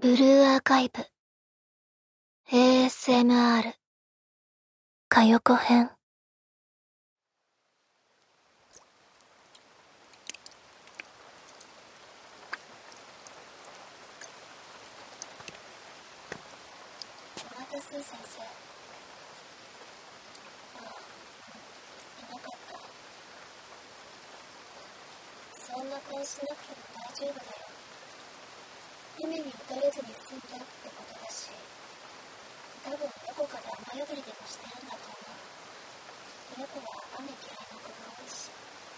ブルーアーカイブ ASMR かよこ編。お待たせ先生。いなかった。そんな顔しなくても大丈夫だよ。夢に打たれずに済んだってことだし、多分どこかで雨宿りでもしてるんだと思う。猫は雨嫌いな子が多いし。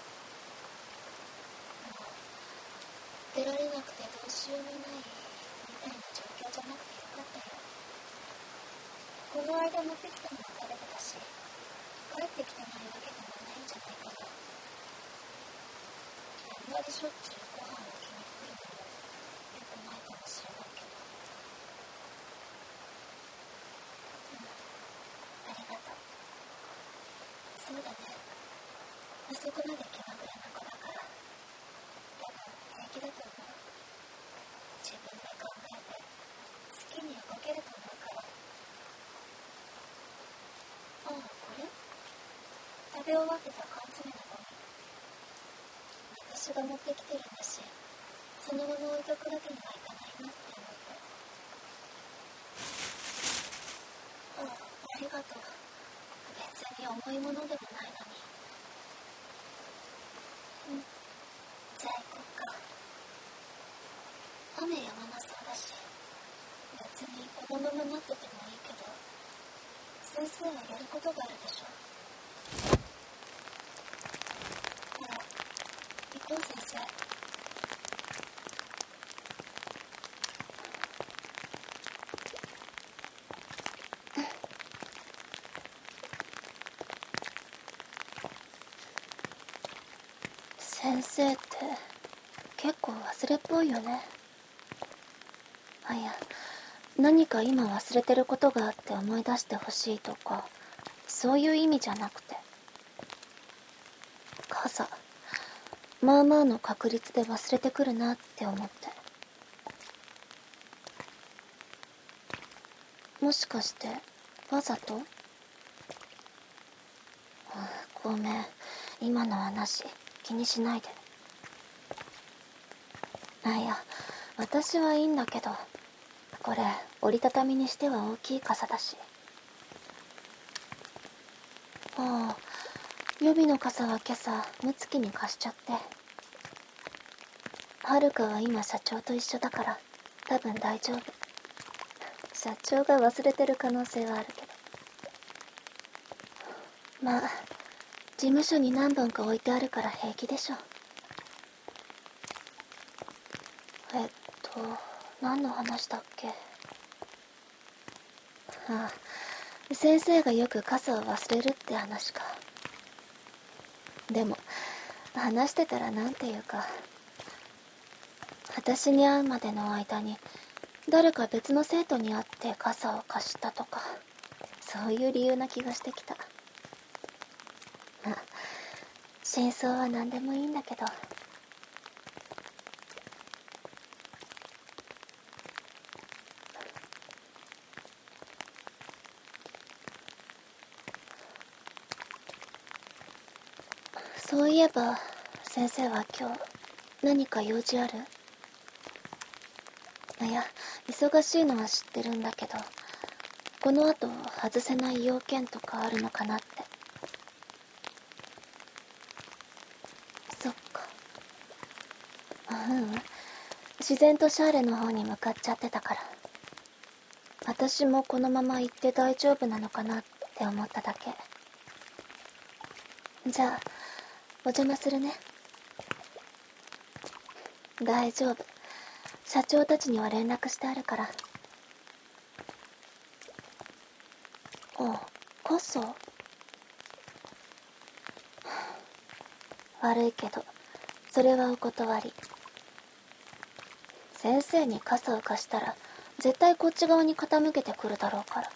もう出られなくてどうしようもないみたいな状況じゃなくてよかったよ。この間持ってきたのは食べてたし、帰ってきてないわけでもないんじゃないかな。あんまりしょっちゅうご飯を気に食るのも良くないかもしれないけど。ありがとう。そうだね。あそこまで気まぐれな子だから。でも平気だと思う。自分で考えて好きに動けると思うから。ああ、これ食べ終わってた缶詰のゴミ。私が持ってきてるんだし、そのまま置いとくわけにはいかないなって思って。ああ、ありがとう。別に重いものでもないのに。じゃあ行こっか。雨止まなそうだし、別にこのまま待っててもいいけど、先生はやることがあるでしょ。ほら、行こう先生。先生って結構忘れっぽいよね。あ、いや、何か今忘れてることがあって思い出してほしいとか、そういう意味じゃなくて。傘、まあまあの確率で忘れてくるなって思って。もしかしてわざと？ごめん、今の話気にしないで。あ、いや、私はいいんだけど、これ折りたたみにしては大きい傘だし。ああ、予備の傘は今朝睦月に貸しちゃって。遥は今社長と一緒だから多分大丈夫。社長が忘れてる可能性はあるけど。まあ、事務所に何本か置いてあるから平気でしょ。何の話だっけ。ああ、先生がよく傘を忘れるって話か。でも話してたらなんていうか、私に会うまでの間に誰か別の生徒に会って傘を貸したとか、そういう理由な気がしてきた。まあ、真相は何でもいいんだけど。そういえば先生は今日何か用事ある？いや、忙しいのは知ってるんだけど、この後外せない要件とかあるのかなって。そっか。自然とシャーレの方に向かっちゃってたから。私もこのまま行って大丈夫なのかなって思っただけ。じゃあお邪魔するね。大丈夫、社長たちには連絡してあるから。あ、傘？悪いけどそれはお断り。先生に傘を貸したら絶対こっち側に傾けてくるだろうから。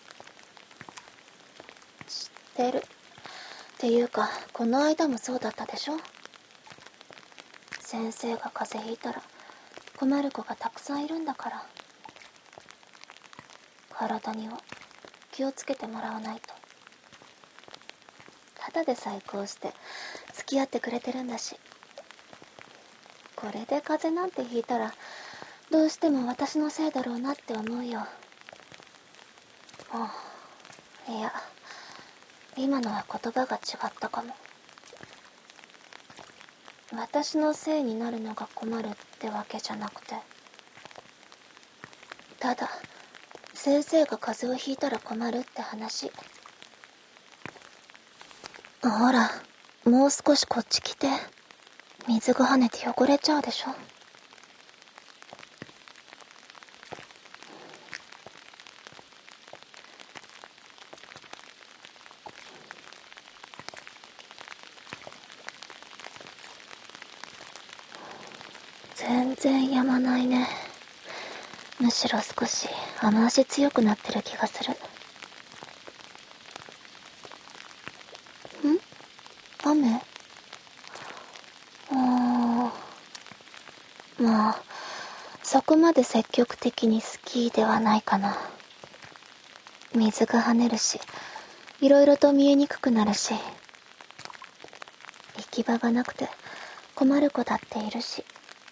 知ってる。っていうかこの間もそうだったでしょ。先生が風邪ひいたら困る子がたくさんいるんだから。 体には気をつけてもらわないと。ただでさえこうして付き合ってくれてるんだし。これで風邪なんてひいたらどうしても私のせいだろうなって思うよ。いや、今のは言葉が違ったかも。私のせいになるのが困るってわけじゃなくて、ただ先生が風邪をひいたら困るって話。ほら、もう少しこっち来て。水が跳ねて汚れちゃうでしょ。全然止まないね。むしろ少し雨足強くなってる気がする。雨？まあ、そこまで積極的に好きではないかな。水が跳ねるし、いろいろと見えにくくなるし、行き場がなくて困る子だっているし、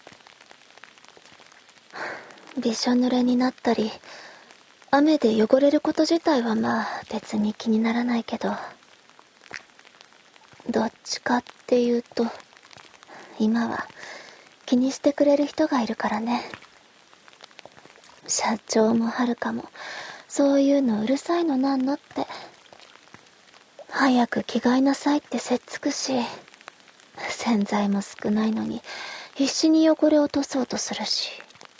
びしょ濡れになったり、雨で汚れること自体はまあ別に気にならないけど、どっちかっていうと、今は気にしてくれる人がいるからね。社長もはるかも、そういうのうるさいのなんのって。早く着替えなさいってせっつくし、洗剤も少ないのに必死に汚れ落とそうとするし。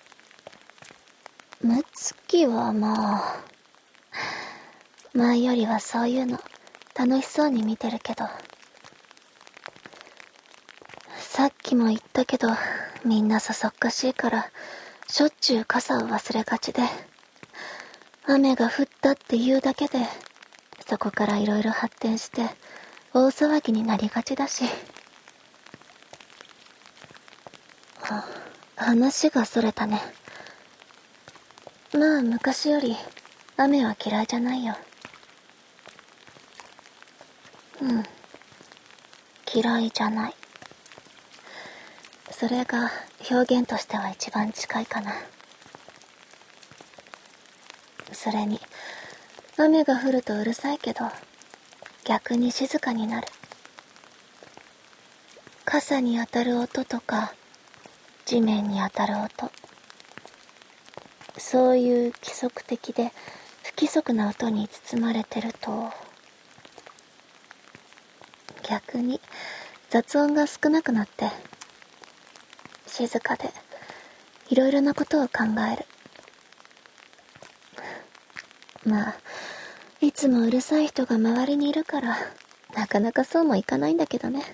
むつきはまあ、前よりはそういうの楽しそうに見てるけど。さっきも言ったけど、みんなそそっかしいからしょっちゅう傘を忘れがちで、雨が降ったっていうだけでそこからいろいろ発展して大騒ぎになりがちだし。話がそれたね。まあ昔より雨は嫌いじゃないよ。嫌いじゃない。それが表現としては一番近いかな。それに、雨が降るとうるさいけど、逆に静かになる。傘に当たる音とか、地面に当たる音。そういう規則的で不規則な音に包まれてると、逆に雑音が少なくなって、静かでいろいろなことを考える。まあ、いつもうるさい人が周りにいるから、なかなかそうもいかないんだけどね。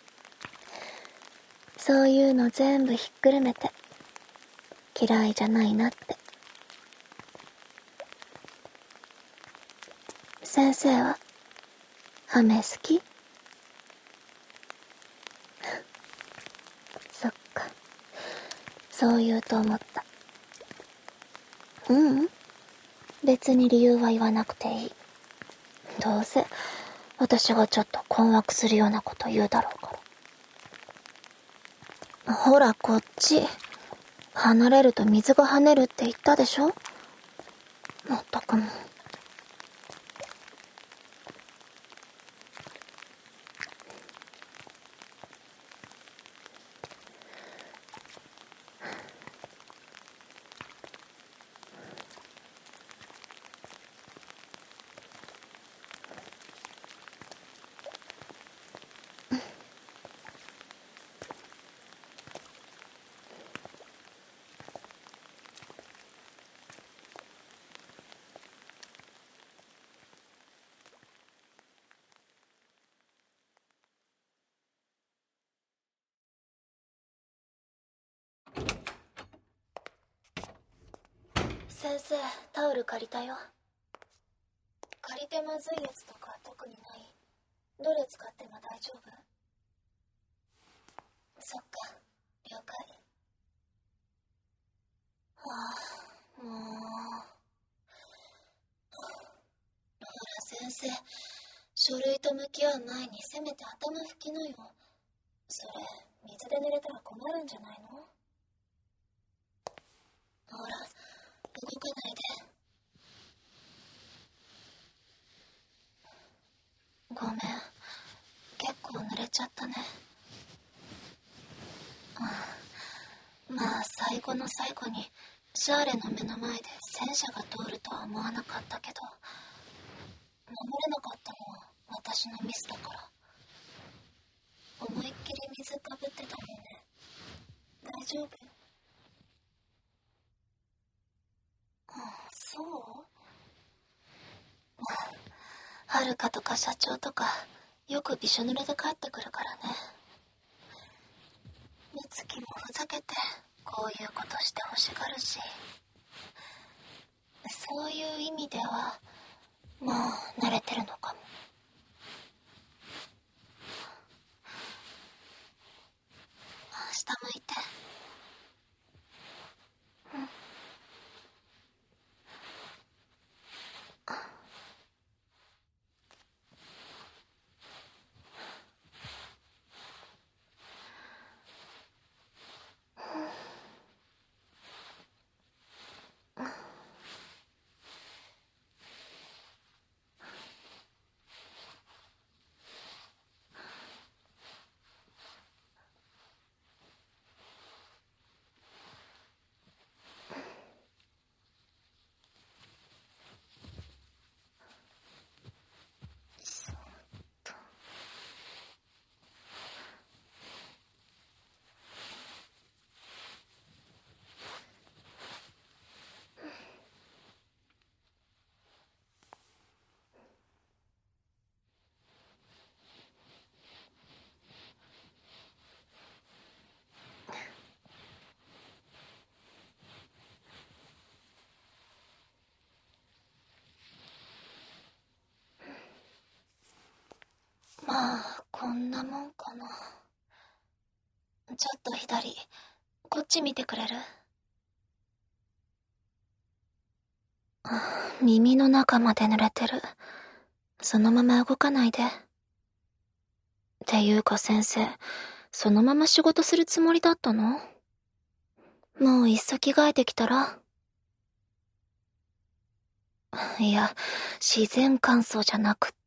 そういうの全部ひっくるめて、嫌いじゃないなって。先生は、雨好き？そっか。そう言うと思った。別に理由は言わなくていい。どうせ、私がちょっと困惑するようなこと言うだろうから。ほら、こっち。離れると水が跳ねるって言ったでしょ？まったくもう。先生、タオル借りたよ。借りてまずいやつとか特にない？どれ使っても大丈夫？そっか、了解。はあ、もう。 生、書類と向き合う前にせめて頭拭きなよ。それ、水で濡れたら困るんじゃないの？ほら、動かないで。ごめん、結構濡れちゃったね。まあ最後の最後にシャーレの目の前で戦車が通るとは思わなかったけど、守れなかったのは私のミスだから。思いっきり水かぶってたもんね。大丈夫？そう？はるかとか社長とかよくびしょ濡れで帰ってくるからね。みつきもふざけてこういうことしてほしがるし、そういう意味ではもう慣れてるのかも。下向いて。まあこんなもんかな。ちょっと左、こっち見てくれる？耳の中まで濡れてる。そのまま動かないで。っていうか先生、そのまま仕事するつもりだったの？もういっそ着替えてきたら？いや、自然乾燥じゃなくって。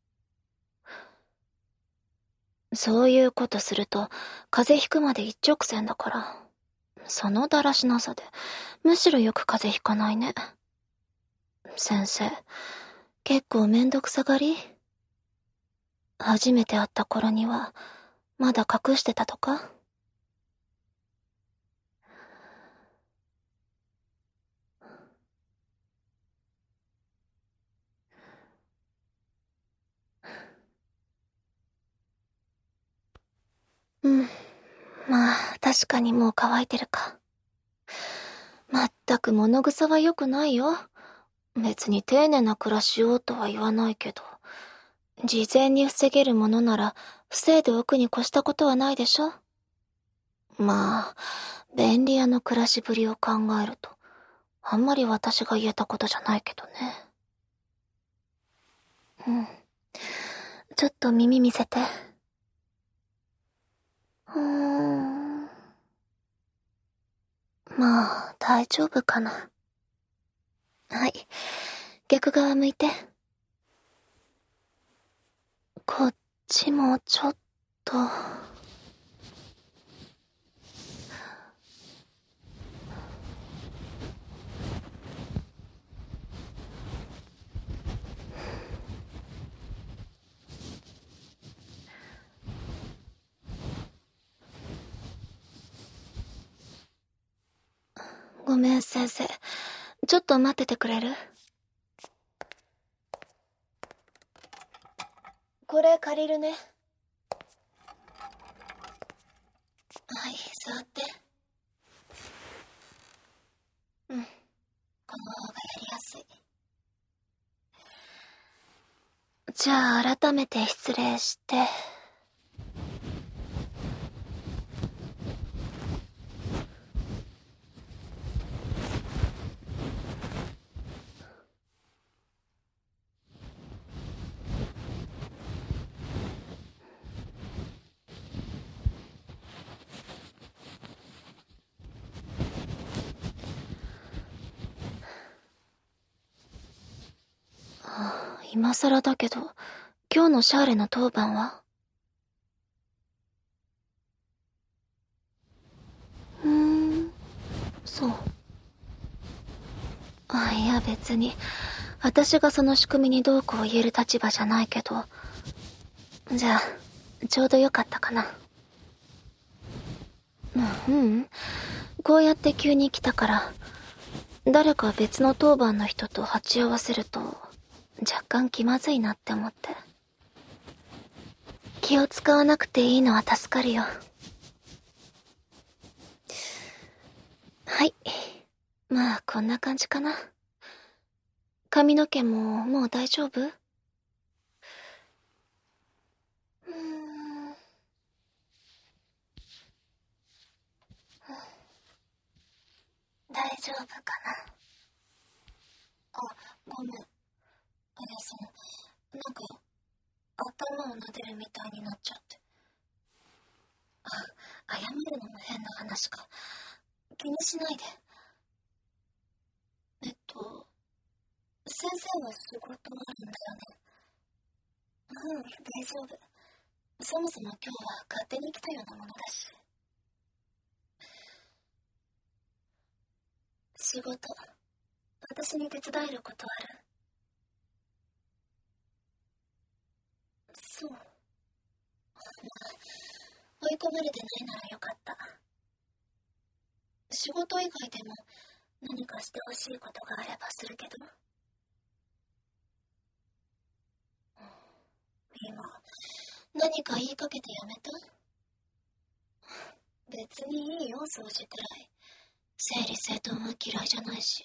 そういうことすると風邪ひくまで一直線だから。そのだらしなさでむしろよく風邪ひかないね。先生、結構めんどくさがり？初めて会った頃にはまだ隠してたとか？まあ確かにもう乾いてるか。まったく物臭は良くないよ。別に丁寧な暮らしようとは言わないけど、事前に防げるものなら防いでおくに越したことはないでしょ。まあ便利屋の暮らしぶりを考えるとあんまり私が言えたことじゃないけどね。ちょっと耳見せて。まあ大丈夫かな。はい、逆側向いて。こっちもちょっと。ごめん先生、ちょっと待っててくれる？これ借りるね。はい、座って。この方がやりやすい。じゃあ改めて失礼して。 今更だけど、今日のシャーレの当番は？そう。いや別に、私がその仕組みにどうこう言える立場じゃないけど、じゃあ、ちょうどよかったかな。こうやって急に来たから、誰か別の当番の人と鉢合わせると、若干気まずいなって思って。気を使わなくていいのは助かるよ。はい。まあ、こんな感じかな。髪の毛ももう大丈夫？大丈夫かな。ごめん。なんか、頭を撫でるみたいになっちゃって。謝るのも変な話か。気にしないで。先生は仕事あるんだよね。大丈夫。そもそも今日は勝手に来たようなものだし。仕事、私に手伝えることある？そう。追い込まれてないならよかった。仕事以外でも何かしてほしいことがあればするけど。今、何か言いかけてやめた？別にいいよ、掃除くらい。整理整頓は嫌いじゃないし。い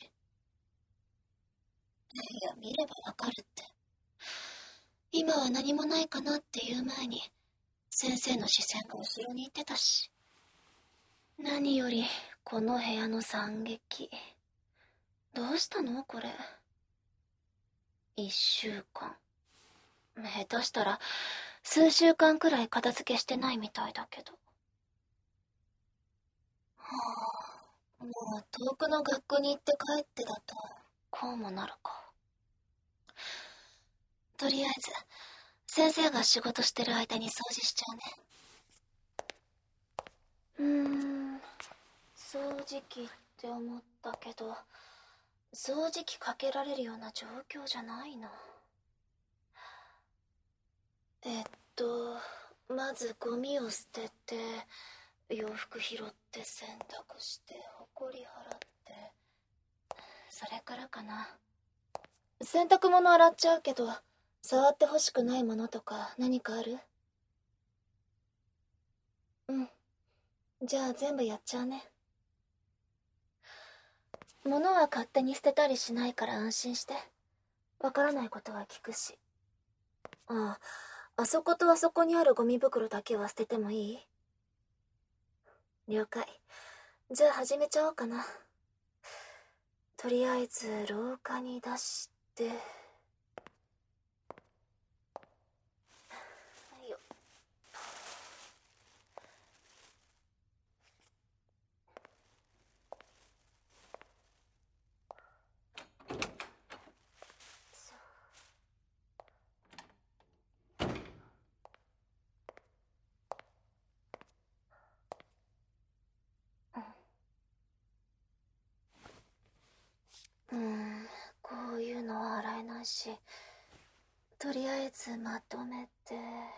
や、見ればわかるって。今は何もないかなっていう前に、先生の視線が後ろに行ってたし。何より、この部屋の惨劇。どうしたのこれ。1週間。下手したら、数週間くらい片付けしてないみたいだけど。もう遠くの学校に行って帰ってだと、こうもなるか。とりあえず、先生が仕事してる間に掃除しちゃうね。掃除機って思ったけど、掃除機かけられるような状況じゃないな。まずゴミを捨てて、洋服拾って洗濯して、ほこり払って、それからかな。洗濯物洗っちゃうけど、触ってほしくないものとか何かある？じゃあ全部やっちゃうね。物は勝手に捨てたりしないから安心して。わからないことは聞くし。あそことあそこにあるゴミ袋だけは捨ててもいい？了解。じゃあ始めちゃおうかな。とりあえず廊下に出して。よっ。こういうのは洗えないし、とりあえずまとめて。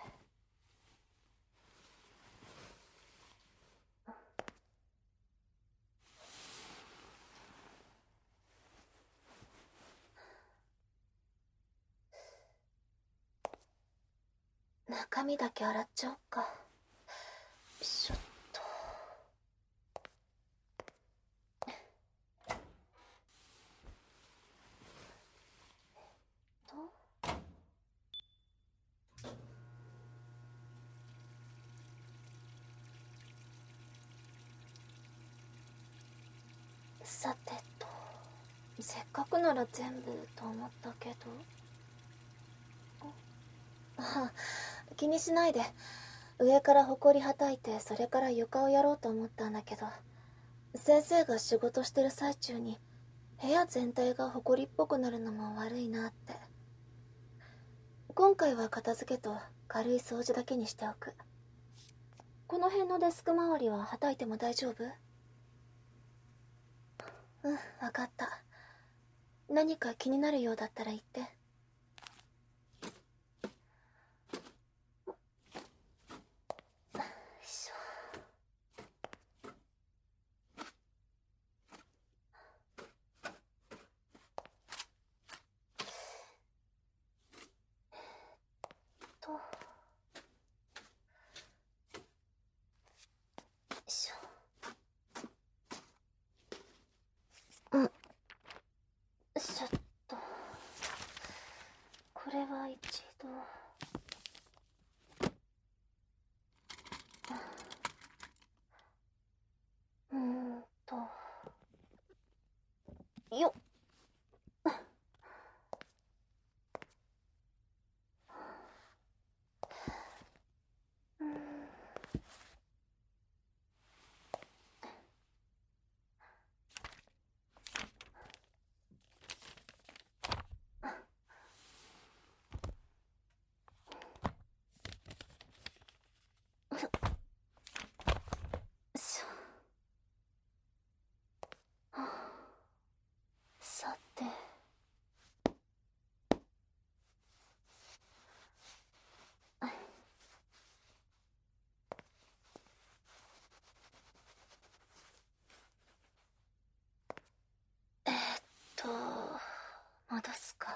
中身だけ洗っちゃおっか。よいしょっと。さてと、せっかくなら全部と思ったけど。気にしないで。上からほこりはたいて、それから床をやろうと思ったんだけど、先生が仕事してる最中に部屋全体がほこりっぽくなるのも悪いなって。 今回は片付けと軽い掃除だけにしておく。この辺のデスク周りははたいても大丈夫？うん、わかった。何か気になるようだったら言って。よいしょ。と。よいしょ。うん。ちょっと。これは一度。よっ。さて。と、戻すか。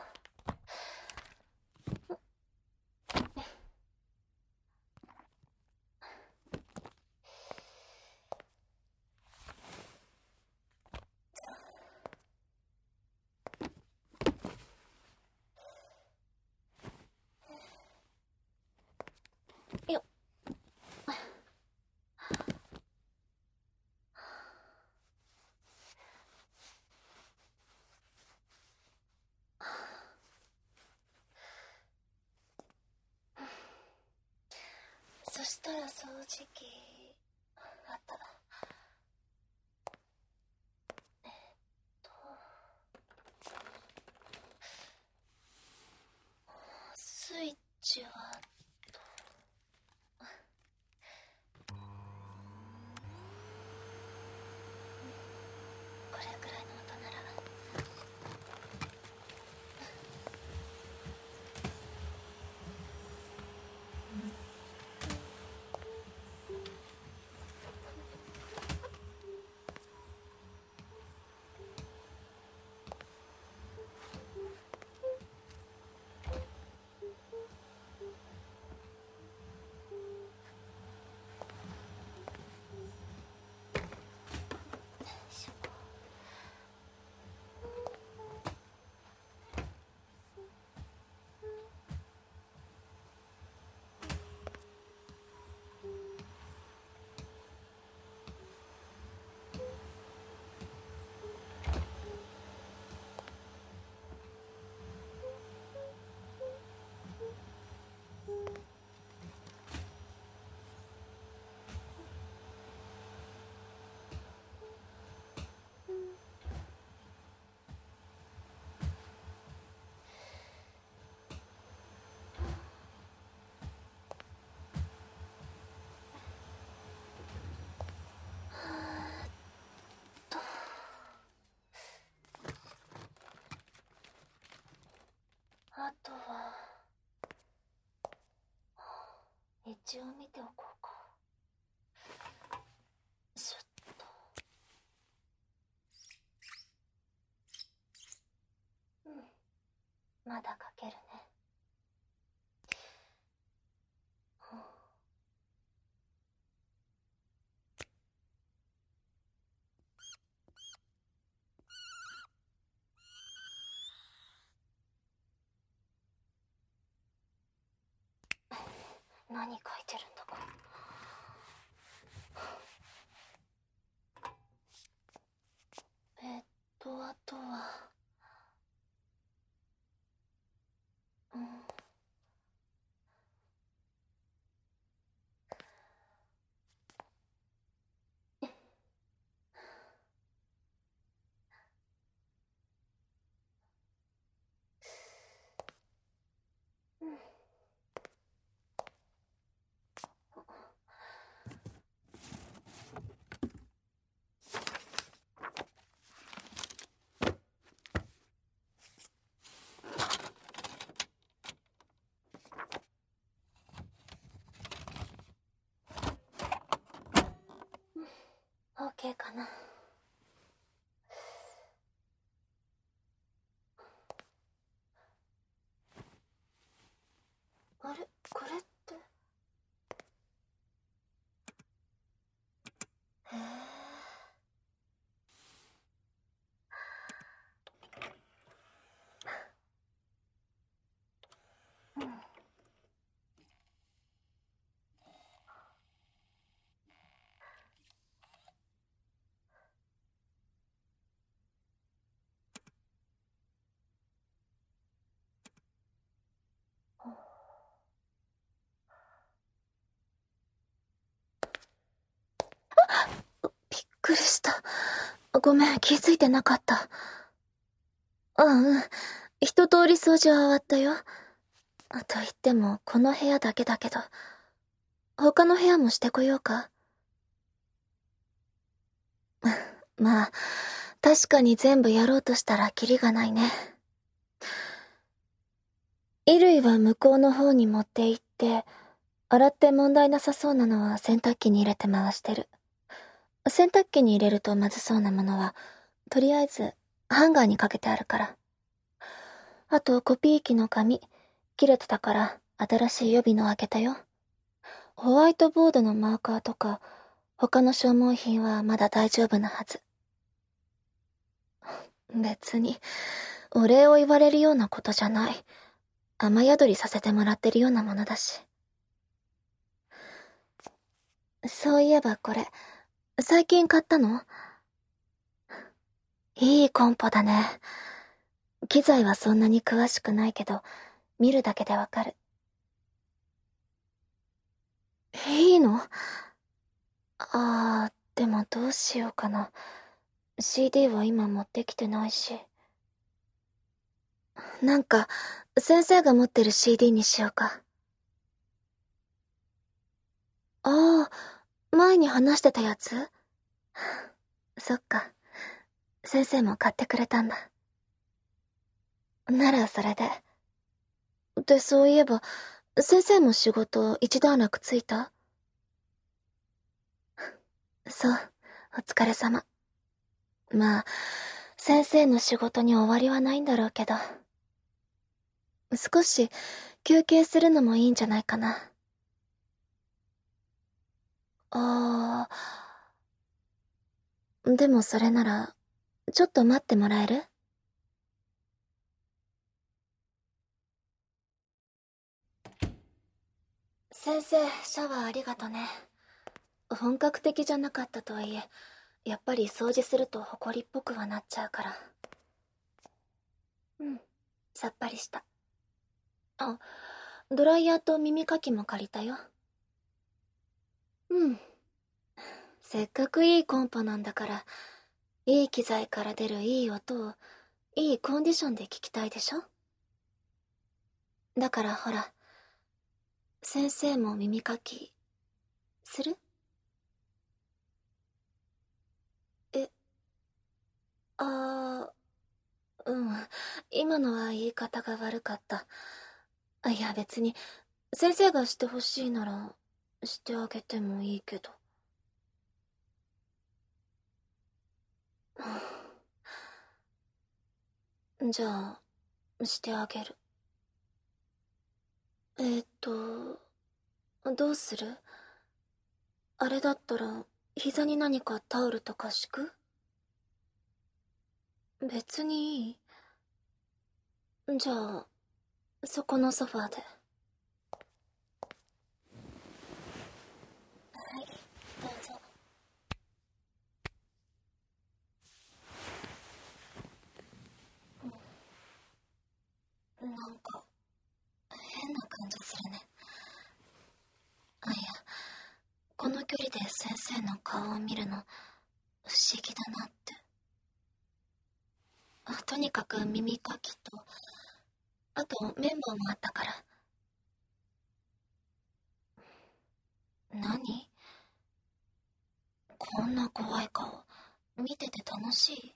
よっ。そしたら掃除機あった。スイッチはこれくらいの音なら。あとは一応見ておこうか。ちょっと。まだ書けるね。何書いてるんだか。あとはごめん、気づいてなかった。一通り掃除は終わったよ。と言っても、この部屋だけだけど。他の部屋もしてこようか。まあ、確かに全部やろうとしたらキリがないね。衣類は向こうの方に持って行って、洗って問題なさそうなのは洗濯機に入れて回してる。洗濯機に入れるとまずそうなものは、とりあえずハンガーにかけてあるから。あとコピー機の紙、切れてたから新しい予備のを開けたよ。ホワイトボードのマーカーとか、他の消耗品はまだ大丈夫なはず。別に、お礼を言われるようなことじゃない。雨宿りさせてもらってるようなものだし。そういえばこれ、最近買ったの？いいコンポだね。機材はそんなに詳しくないけど、見るだけでわかる。いいの？でもどうしようかな。CD は今持ってきてないし。なんか、先生が持ってる CD にしようか。前に話してたやつ？そっか。先生も買ってくれたんだ。ならそれで。で、そういえば、先生も仕事一段落ついた？そう、お疲れ様。まあ、先生の仕事に終わりはないんだろうけど。少し休憩するのもいいんじゃないかな。でもそれなら、ちょっと待ってもらえる？先生、シャワーありがとね。本格的じゃなかったとはいえ、やっぱり掃除すると埃っぽくはなっちゃうから。さっぱりした。ドライヤーと耳かきも借りたよ。せっかくいいコンポなんだから、いい機材から出るいい音を、いいコンディションで聞きたいでしょ？だからほら、先生も耳かき、する？今のは言い方が悪かった。いや別に、先生がしてほしいなら、してあげてもいいけど。じゃあ、してあげる。どうする？あれだったら、膝に何かタオルとか敷く？別にいい。じゃあ、そこのソファーで。はい、どうぞ。なんか、変な感じするね。いや、この距離で先生の顔を見るの、不思議だなって。とにかく耳かきと、あと綿棒もあったから。何？こんな怖い顔、見てて楽しい？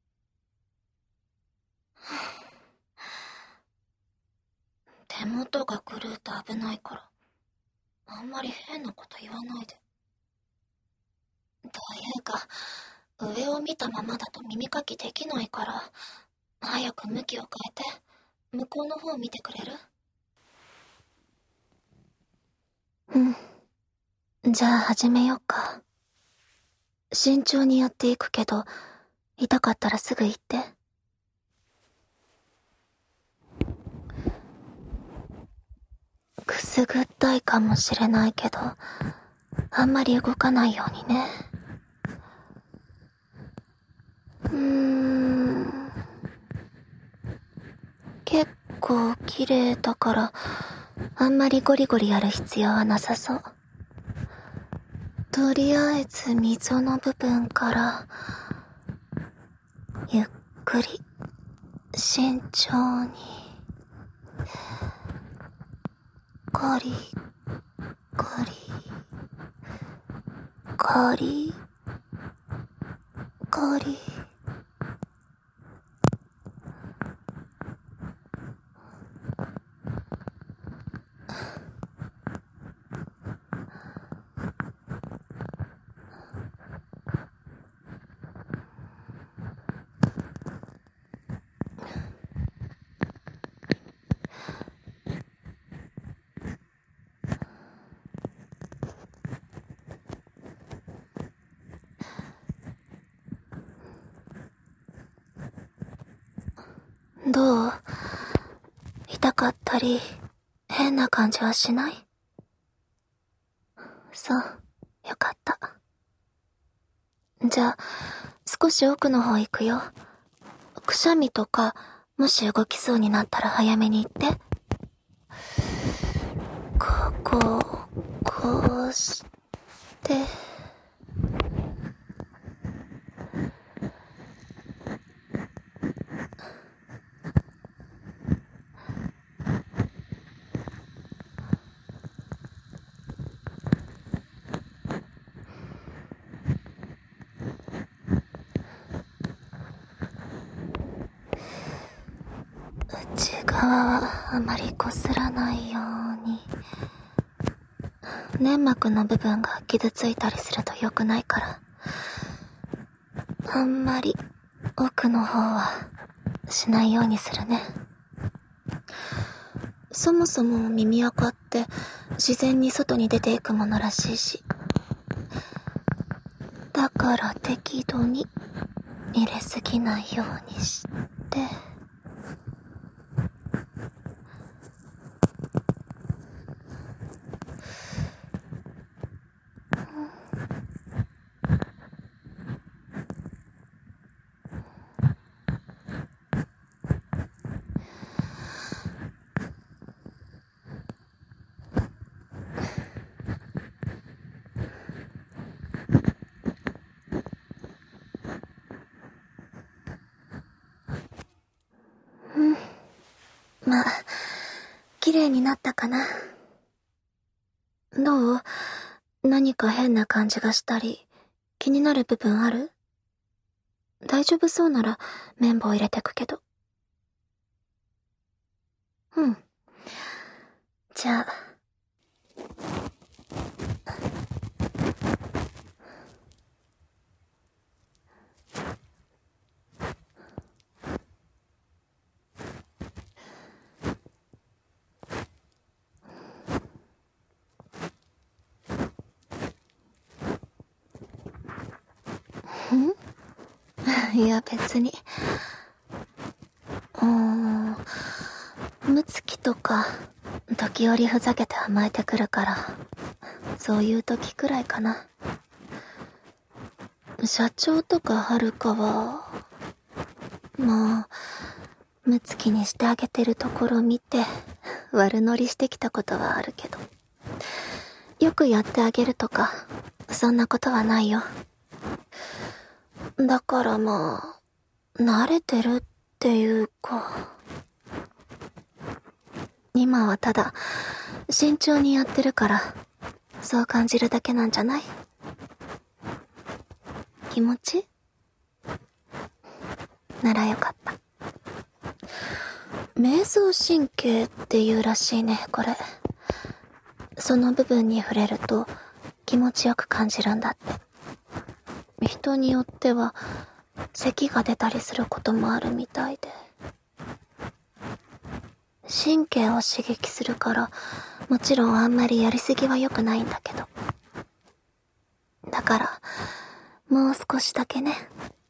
手元が狂うと危ないから、あんまり変なこと言わないで。というか、上を見たままだと耳かきできないから、早く向きを変えて、向こうの方見てくれる？じゃあ始めようか。慎重にやっていくけど、痛かったらすぐ言って。くすぐったいかもしれないけど、あんまり動かないようにね。結構綺麗だから、あんまりゴリゴリやる必要はなさそう。とりあえず溝の部分から、 ゆっくり、慎重に、ゴリ、ゴリ、ゴリ、ゴリ。どう？痛かったり、変な感じはしない？そう、よかった。じゃあ、少し奥の方行くよ。くしゃみとか、もし動きそうになったら早めに行って。こうして。内側はあまりこすらないように。粘膜の部分が傷ついたりすると良くないから。あんまり奥の方はしないようにするね。そもそも耳垢って自然に外に出ていくものらしいし。だから適度に入れすぎないようにして。まあ、綺麗になったかな。どう？何か変な感じがしたり、気になる部分ある？大丈夫そうなら綿棒入れてくけど。うん。じゃあ。いや別に。むつきとか、時折ふざけて甘えてくるから、そういう時くらいかな。社長とかはるかは、まあ、むつきにしてあげてるところ見て、悪乗りしてきたことはあるけど、よくやってあげるとか、そんなことはないよ。だからまあ、慣れてるっていうか、今はただ、慎重にやってるから、そう感じるだけなんじゃない？気持ち？ならよかった。迷走神経っていうらしいね、これ。その部分に触れると気持ちよく感じるんだって。人によっては咳が出たりすることもあるみたいで。神経を刺激するから、もちろんあんまりやりすぎは良くないんだけど。だから、もう少しだけね。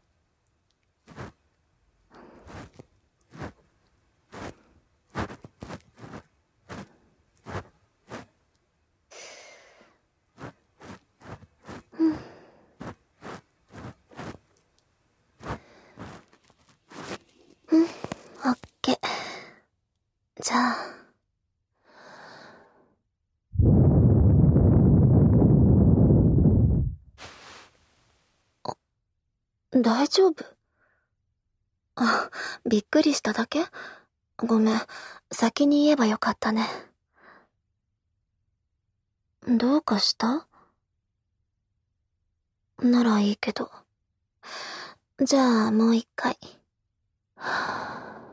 オッケー。じゃあ。大丈夫？ あ、びっくりしただけ？ごめん、先に言えばよかったね。どうかした？ならいいけど。じゃあもう一回。はい。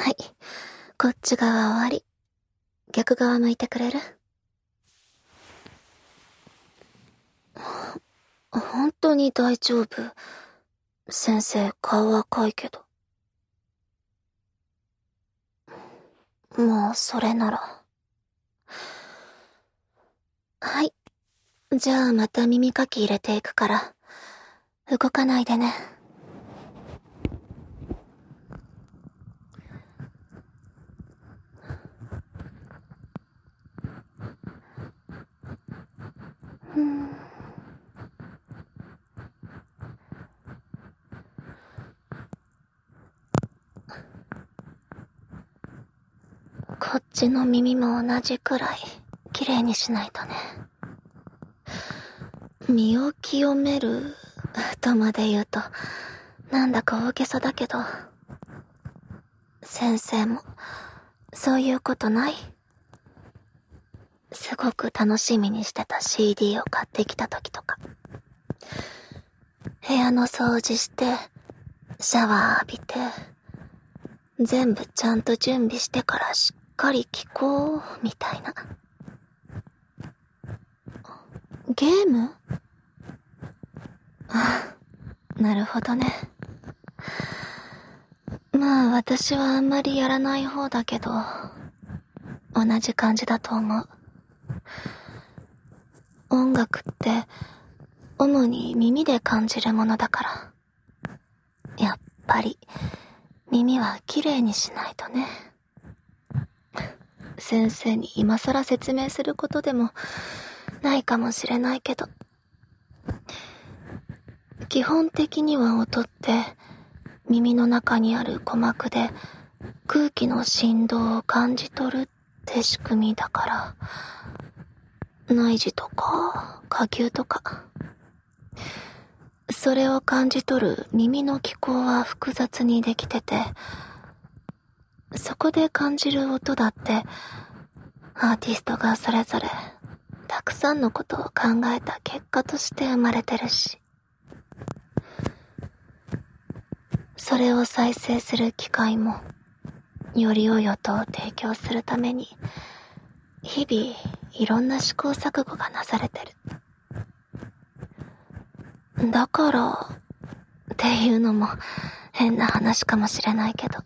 こっち側終わり。逆側向いてくれる？本当に大丈夫？先生、顔赤いけど。もうそれなら。はい。じゃあまた耳かき入れていくから、動かないでね。こっちの耳も同じくらい綺麗にしないとね。身を清めるとまで言うとなんだか大げさだけど、先生もそういうことない？すごく楽しみにしてた CD を買ってきた時とか、部屋の掃除してシャワー浴びて全部ちゃんと準備してからしっかり聞こうみたいな。ゲーム？あ、なるほどね。まあ私はあんまりやらない方だけど、同じ感じだと思う。音楽って主に耳で感じるものだから、やっぱり耳はきれいにしないとね。先生に今更説明することでもないかもしれないけど、基本的には音って耳の中にある鼓膜で空気の振動を感じ取るって仕組みだから、内耳とか下吸とか、それを感じ取る耳の機構は複雑にできてて、そこで感じる音だってアーティストがそれぞれたくさんのことを考えた結果として生まれてるし、それを再生する機械もより良い音を提供するために日々いろんな試行錯誤がなされてる。だからっていうのも変な話かもしれないけど、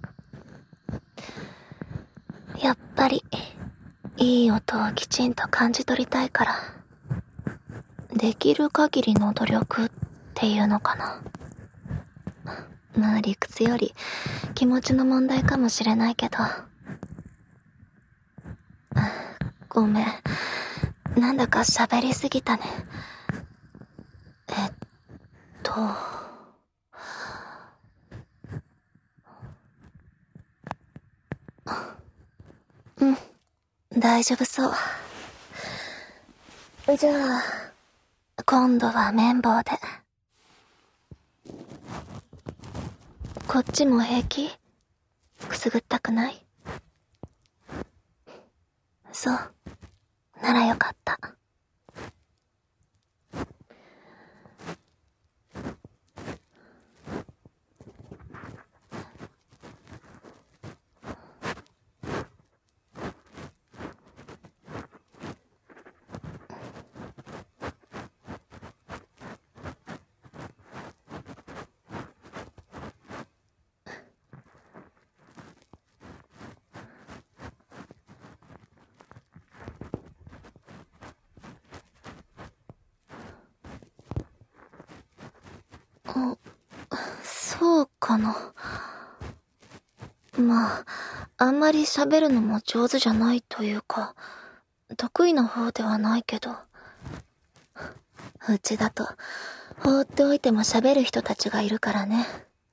やっぱりいい音をきちんと感じ取りたいから、できる限りの努力っていうのかな。まあ理屈より気持ちの問題かもしれないけど。ごめん、なんだか喋りすぎたね。とうん、大丈夫そう。じゃあ今度は綿棒で。こっちも平気？くすぐったくない？そう、ならよかった。そうかな。まあ、あんまり喋るのも上手じゃないというか、得意な方ではないけど、うちだと放っておいても喋る人たちがいるからね。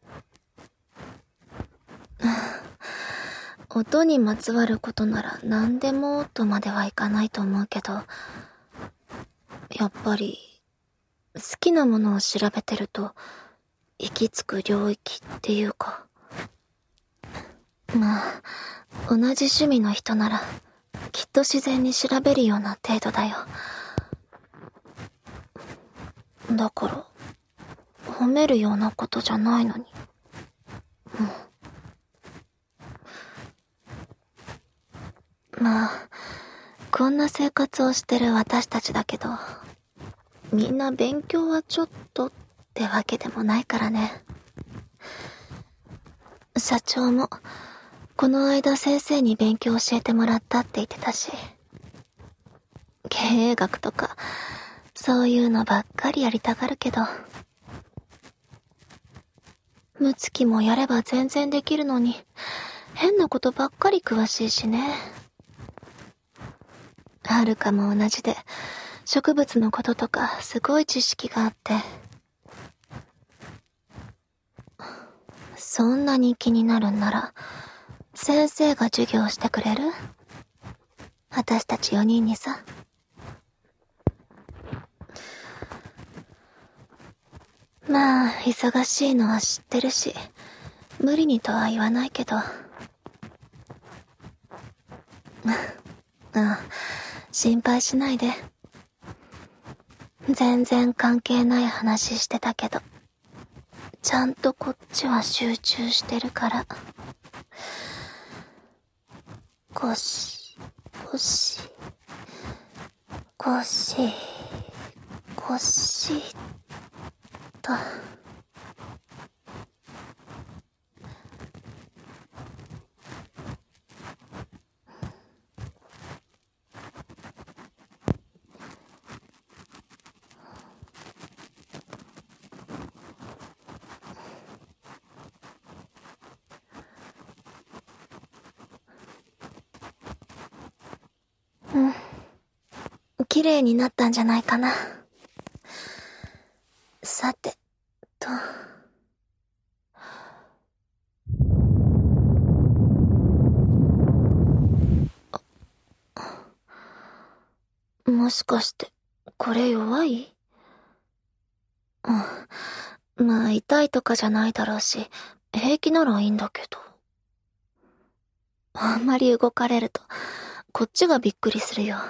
音にまつわることなら何でもとまではいかないと思うけど、 やっぱり、好きなものを調べてると、行き着く領域っていうか。まあ、同じ趣味の人なら、きっと自然に調べるような程度だよ。だから、褒めるようなことじゃないのに。まあ、こんな生活をしてる私たちだけど、みんな勉強はちょっとってわけでもないからね。社長も、この間先生に勉強教えてもらったって言ってたし、経営学とか、そういうのばっかりやりたがるけど、むつきもやれば全然できるのに、変なことばっかり詳しいしね。はるかも同じで、植物のこととかすごい知識があって。そんなに気になるんなら、先生が授業してくれる？私たち4人にさ。まあ、忙しいのは知ってるし、無理にとは言わないけど。心配しないで。全然関係ない話してたけど、ちゃんとこっちは集中してるから。ゴシ、ゴシ、ゴシ、ゴシと。綺麗になったんじゃないかな。さてと。もしかして、これ弱い？まあ、痛いとかじゃないだろうし、平気ならいいんだけど。あんまり動かれると、こっちがびっくりするよ。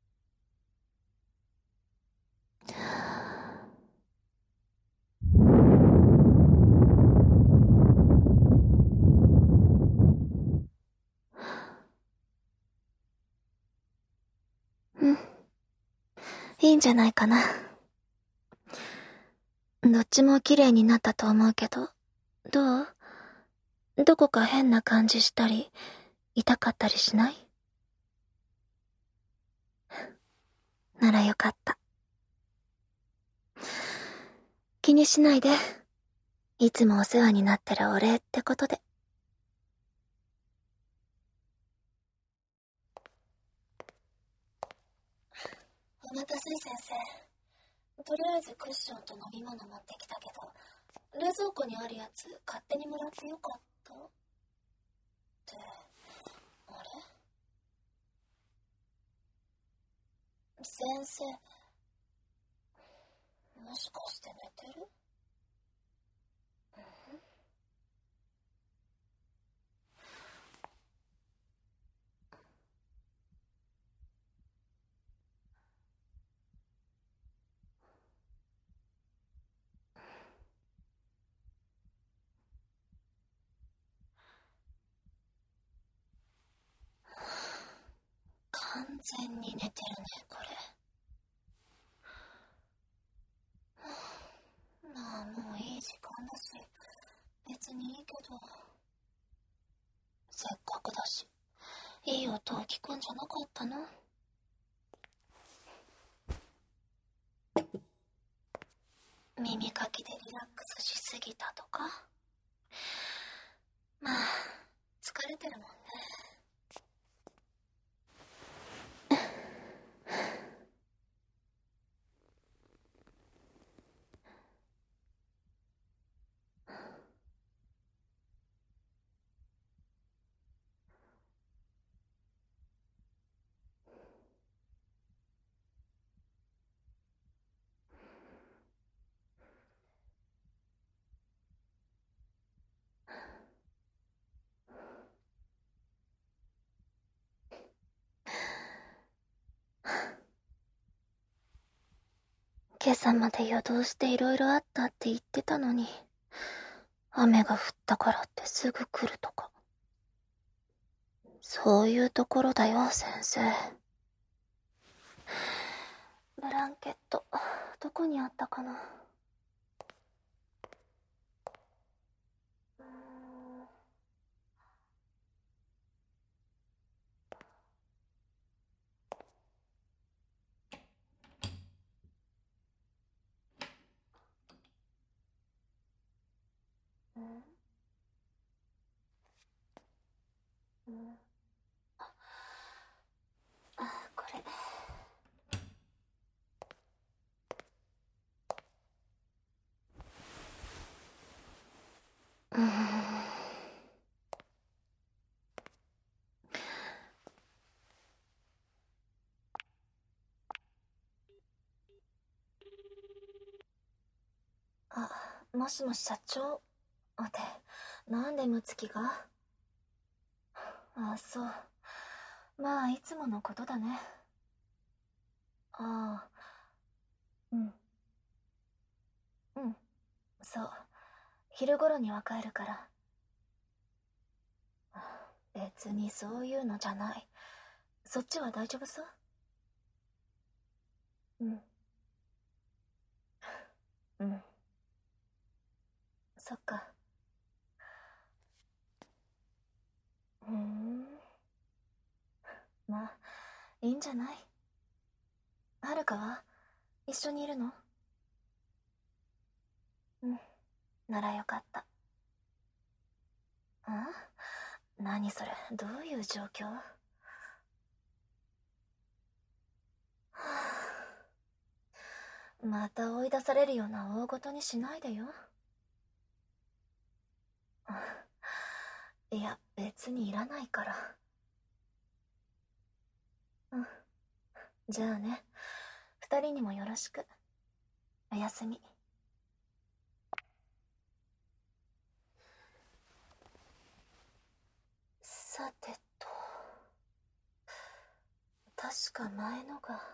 いいんじゃないかな。どっちも綺麗になったと思うけど、どう？どこか変な感じしたり、痛かったりしない？ならよかった。気にしないで。いつもお世話になってるお礼ってことで。お待たせ先生。とりあえずクッションと飲み物持ってきたけど、冷蔵庫にあるやつ勝手にもらってよかったって、あれ？先生、もしかして寝てる？完全に寝てるね、これ。まあ、もういい時間だし、別にいいけど。せっかくだし、いい音を聞くんじゃなかったの？耳かきでリラックスしすぎたとか？まあ、疲れてるもんね。 今朝まで夜通していろいろあったって言ってたのに、雨が降ったからってすぐ来るとか。そういうところだよ、先生。ブランケット、どこにあったかな。これ。あ、もしもし社長。で、なんでムツキが？あ、そう。まあ、いつものことだね。ああ、うん。うん、そう。昼頃には帰るから。別にそういうのじゃない。そっちは大丈夫そう？うん。うん。そっか。まあ、いいんじゃない？はるかは一緒にいるの？うん。ならよかった。あ？何それ、どういう状況？はあ、また追い出されるような大ごとにしないでよ。いや、別にいらないから。うん。じゃあね、二人にもよろしく。おやすみ。さてと、確か前のが。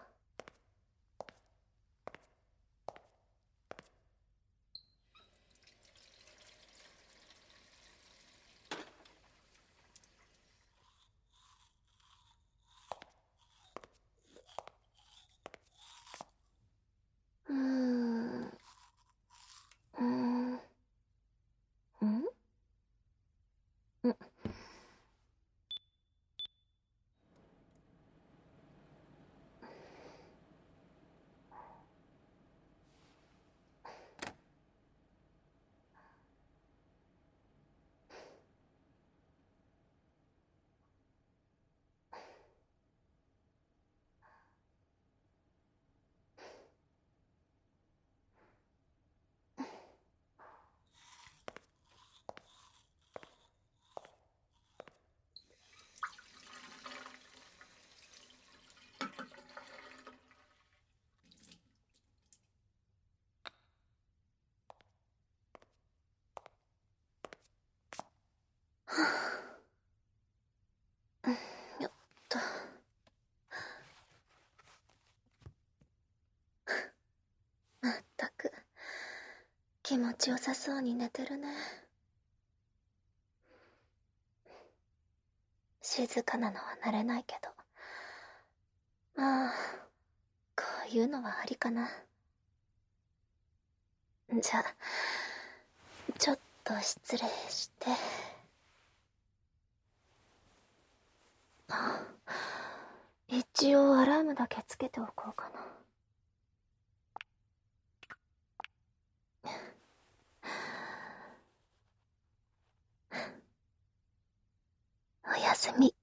うーん、んん。よっと。まったく、気持ちよさそうに寝てるね。静かなのは慣れないけど、まあ、こういうのはありかな。じゃあ、ちょっと失礼して。一応アラームだけつけておこうかな。おやすみ。